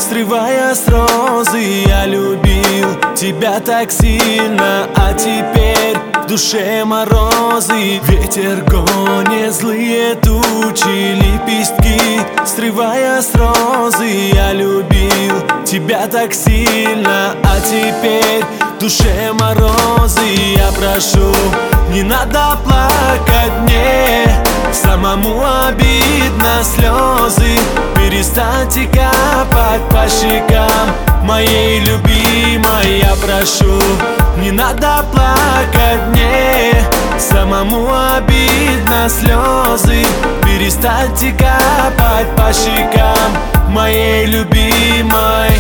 срывая с розы. Я любил тебя так сильно, а теперь в душе морозы. Ветер гонит злые тучи, лепестки срывая с розы. Я любил тебя так сильно, а теперь в душе морозы. Я прошу, не надо плакать мне, самому обидно слезы. Перестаньте капать по щекам моей любимой. Я прошу, не надо плакать мне, самому обидно слезы. Перестаньте капать по щекам моей любимой.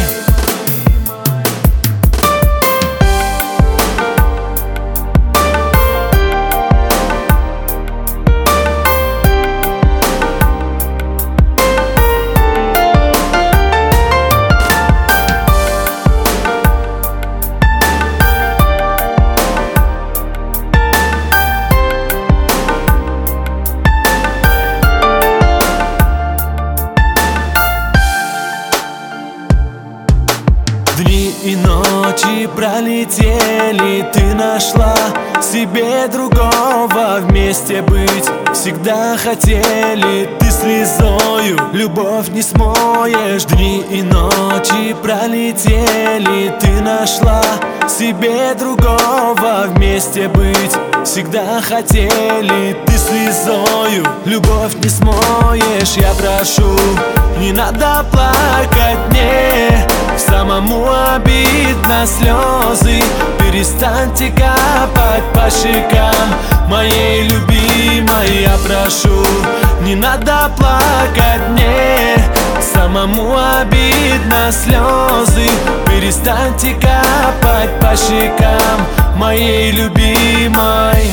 Дни и ночи пролетели, ты нашла себе другого. Вместе быть всегда хотели, ты слезою любовь не смоешь. Дни и ночи пролетели, ты нашла себе другого. Вместе быть всегда хотели, ты слезою любовь не смоешь. Я прошу, не надо плакать мне, самому обидно слезы. Перестаньте капать по щекам моей любимой. Я прошу, не надо плакать мне, самому обидно слезы. Перестаньте капать по щекам моей любимой.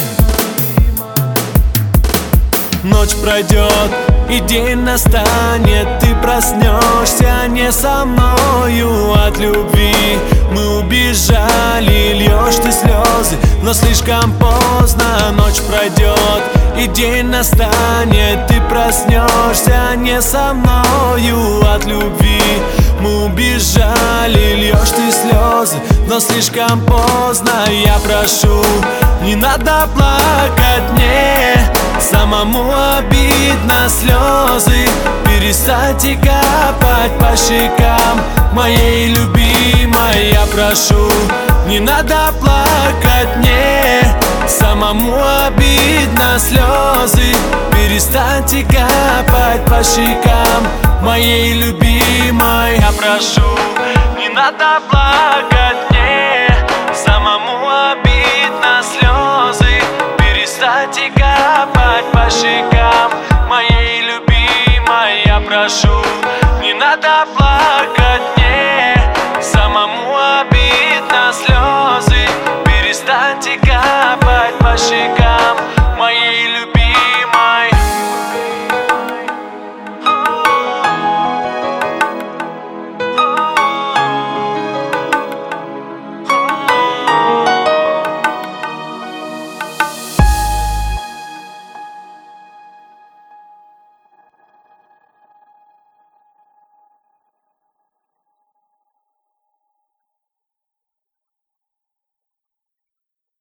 Ночь пройдет и день настанет, ты проснешься не со мною. От любви мы убежали, льешь ты слезы, но слишком поздно. Ночь пройдет и день настанет, ты проснешься не со мною. От любви мы убежали, льешь ты слезы, но слишком поздно. Я прошу, не надо плакать мне, самому обидно слезы. Перестаньте капать по щекам моей любимой. Я прошу, не надо плакать мне, самому обидно слезы. Перестаньте капать по щекам моей любимой. Я прошу, не надо плакать мне, самому обидно слезы. Перестаньте капать по щекам моей любимой. Я прошу, не надо плакать.